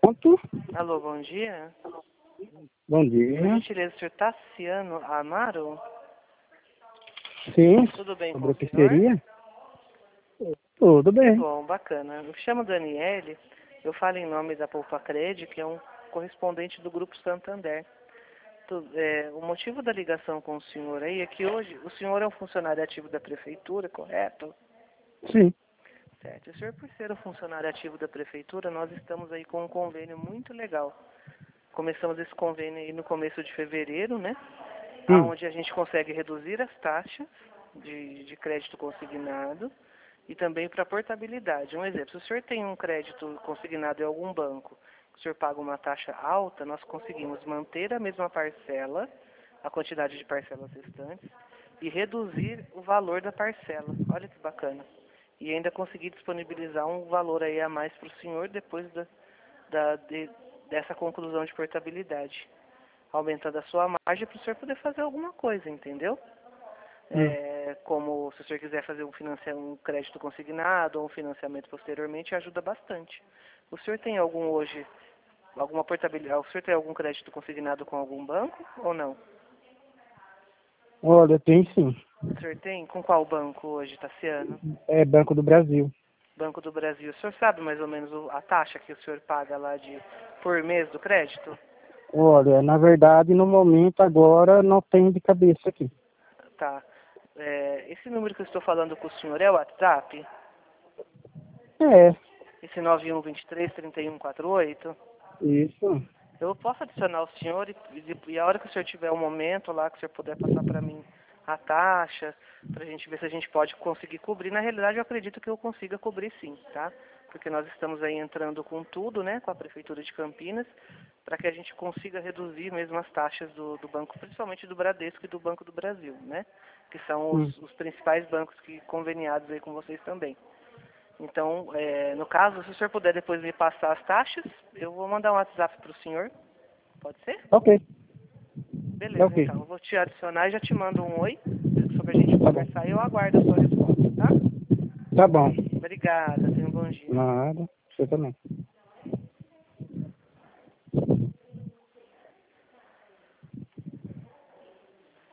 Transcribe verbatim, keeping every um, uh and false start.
Pronto. Alô, bom dia. Bom Por dia. gentileza, o senhor Tassiano Amaro? Sim, Tudo bem com sobre o o que senhor? seria? Tudo Que bem. bom, bacana. Eu me chamo Daniele, eu falo em nome da Poupa Cred, que é um correspondente do Grupo Santander. Tu- é, o motivo da ligação com o senhor aí é que hoje o senhor é um funcionário ativo da Prefeitura, correto? Sim. Certo. E o senhor, por ser um funcionário ativo da Prefeitura, nós estamos aí com um convênio muito legal. Começamos esse convênio aí no começo de fevereiro, né? Hum. Onde a gente consegue reduzir as taxas de, de crédito consignado e também para portabilidade. Um exemplo, se o senhor tem um crédito consignado em algum banco, o senhor paga uma taxa alta, nós conseguimos manter a mesma parcela, a quantidade de parcelas restantes, e reduzir o valor da parcela. Olha que bacana. E ainda conseguir disponibilizar um valor aí a mais para o senhor depois da, da, de, dessa conclusão de portabilidade, aumentando a sua margem para o senhor poder fazer alguma coisa, entendeu? Hum. É, como se o senhor quiser fazer um, financia, um crédito consignado ou um financiamento posteriormente, ajuda bastante. O senhor tem algum hoje, alguma portabilidade, o senhor tem algum crédito consignado com algum banco ou não? Olha, tem sim. O senhor tem? Com qual banco hoje, Tassiano? É Banco do Brasil. Banco do Brasil. O senhor sabe mais ou menos o- a taxa que o senhor paga lá de por mês do crédito? Olha, na verdade, no momento agora não tem de cabeça aqui. Tá. É, esse número que eu estou falando com o senhor é o WhatsApp? É, Esse nove um dois três, três um quatro oito? isso. Eu posso adicionar o senhor e, e, e a hora que o senhor tiver um momento lá, que o senhor puder passar para mim a taxa, para a gente ver se a gente pode conseguir cobrir. Na realidade, eu acredito que eu consiga cobrir sim, tá? Porque nós estamos aí entrando com tudo, né, com a Prefeitura de Campinas, para que a gente consiga reduzir mesmo as taxas do, do banco, principalmente do Bradesco e do Banco do Brasil, né? Que são Hum. os, os principais bancos que conveniados aí com vocês também. Então, é, no caso, se o senhor puder depois me passar as taxas, eu vou mandar um WhatsApp para o senhor. Pode ser? Ok, Beleza, ok. então. Eu vou te adicionar e já te mando um oi sobre a gente Tá bom. conversar e eu aguardo a sua resposta, tá? Tá bom. Obrigada, tenha um bom dia. Nada. Você também.